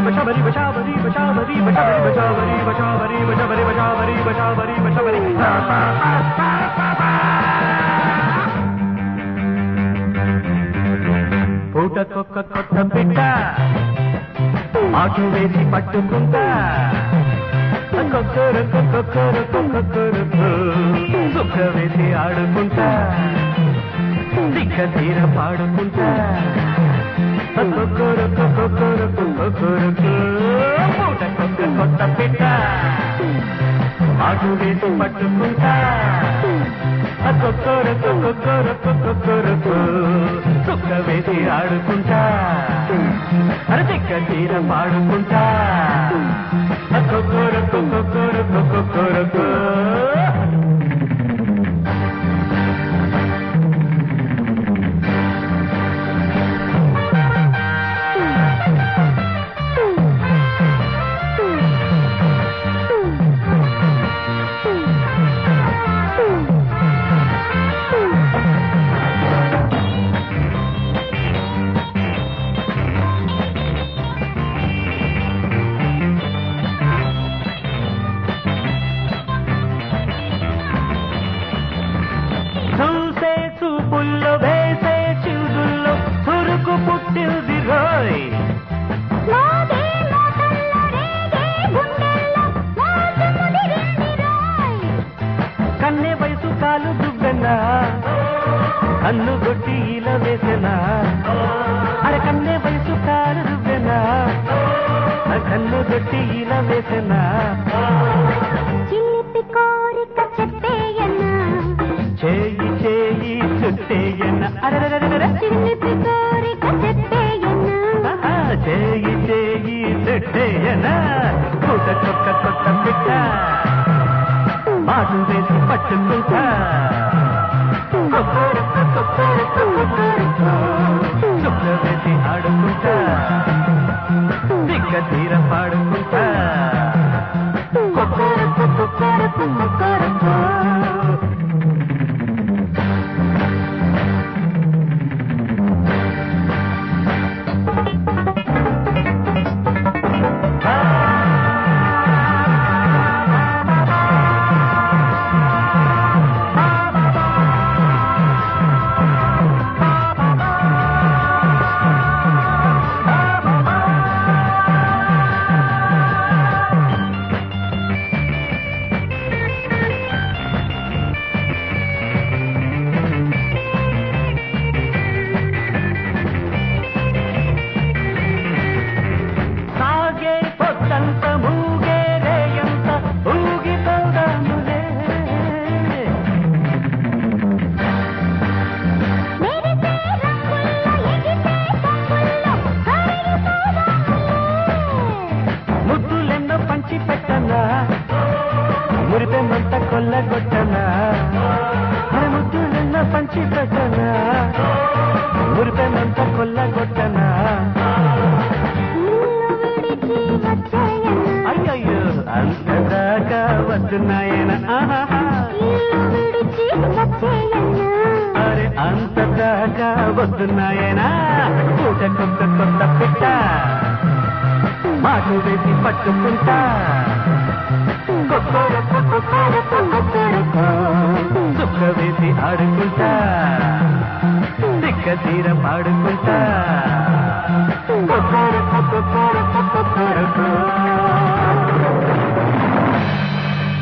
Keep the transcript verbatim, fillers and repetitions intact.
బషబరి బషబరి బషబరి బషబరి బషబరి బషబరి బషబరి బషబరి బషబరి బషబరి పూటకొక్క కొత్త పిట్ట ఆటు వేసి పట్టుకుంటా కొక్కరకు కొక్కరకు కొక్కరకు సుఖ వేసి ఆడుకుంటా దిక్క తీర పాడుకుంటా కొక్కరకు కొక్కరకు కొక్కరకు పూటకొక్క కొత్త పిట్ట ఆటు వేసి పట్టుకుంటా కొక్కరకు కొక్కరకు కొక్కరకు సుఖ వేసి ఆడుకుంటా అరదిక్క తీర పాడుకుంటా కొక్కరకు కొక్కరకు కొక్కరకు చూసే చూపుల్లో వేసే చివుదుల్లో చురుకు పుట్టింది రోయ్ కన్నే వయసు కాలు దువ్వెనా కన్ను కొట్టి ఇలా వేసెనా అరే కన్నే వయసు కాలు దువ్వెనా కన్ను కొట్టి ఇలా వేసెనా చేయి చేయి చుట్టేయన్న చిలిపి కోరిక చెప్పేయన్న చేయి చేయి చుట్టేయన్న పూటకొక్క కొత్త పిట్ట మాటు వేసి పట్టుకుంటా కొక్కరకు కొక్కరకు కొక్కరకు చుక్క వేసి ఆడుకుంటా దిక్క తీర పాడుకుంటా కొక్కరకు కొక్కరకు కొక్కరకు మురిపెమంత కొల్లగొట్టనా ముద్దులెన్న పంచి పెట్టనా మురిపెమంత కొల్లగొట్టనా అయ్యయ్యో అంతదాకా వద్దున్నాయన అరే అంతదాకా వద్దున్నాయన పూటకొక్క కొత్త పిట్ట మాటు వేసి పట్టుకుంటా కొక్కరకు కొక్కరకు కొక్కరకు సుఖ వేసి ఆడుకుంటా దిక్క తీర పాడుకుంటా